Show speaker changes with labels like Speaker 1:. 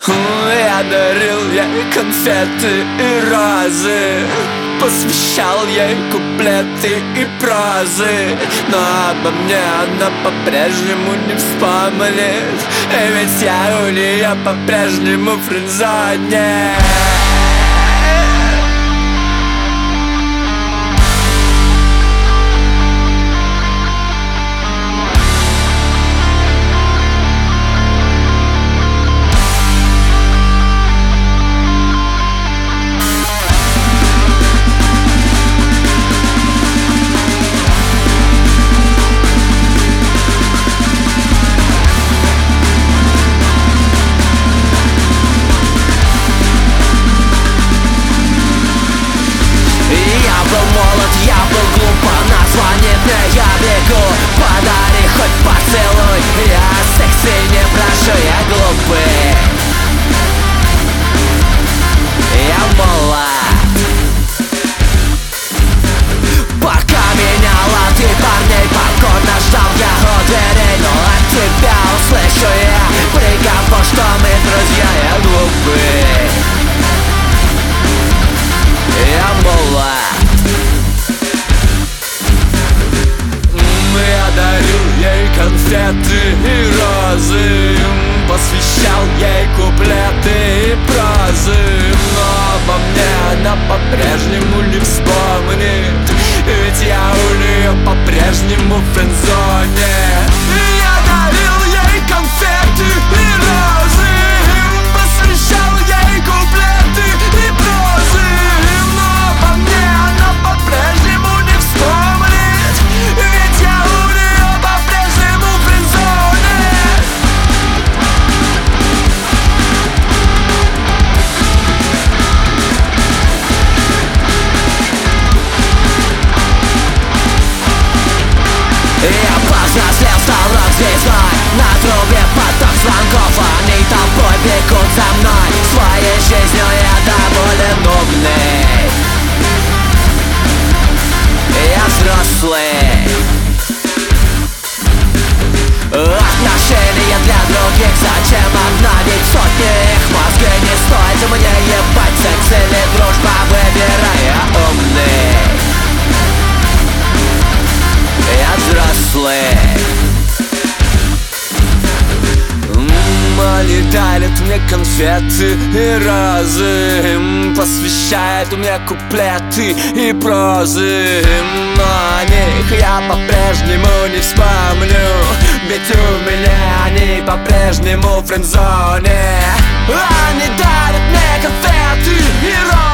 Speaker 1: Я дарил ей конфеты и розы, посвящал ей куплеты и прозы, но обо мне она по-прежнему не вспомнит, ведь я у нее по-прежнему в френдзоне.
Speaker 2: Подари хоть поцелуй, я секси не прошу, я глупый, я молод. Пока меняла ты парней, покорно ждал я у дверей, но от тебя услышу я приговор, что мы друзья, я глупый, я молод.
Speaker 1: Я дарил ей конфеты и розы, посвящал ей куплеты и прозы, но обо мне она по-прежнему не вспомнит, ведь я у нее по-прежнему в френдзоне. Я дарил ей конфеты и розы, посвящал ей куплеты и прозы, но обо мне она по-прежнему не вспомнит, ведь я у нее по-прежнему в френдзоне.
Speaker 2: Я повзрослел, стал рок-звездой, на трубе поток звонков, они толпой бегут за мной, своей жизнью я доволен, умный, я взрослый. Отношения для других, зачем обновить сотни их? Мозги не стоит мне ебать, секс или дружба, выбирай, я умный, я взрослый. Они дарят мне конфеты и розы, посвящают мне куплеты и прозы, но о них я по-прежнему не вспомню, ведь у меня они по-прежнему в френдзоне. Они дарят мне конфеты и розы.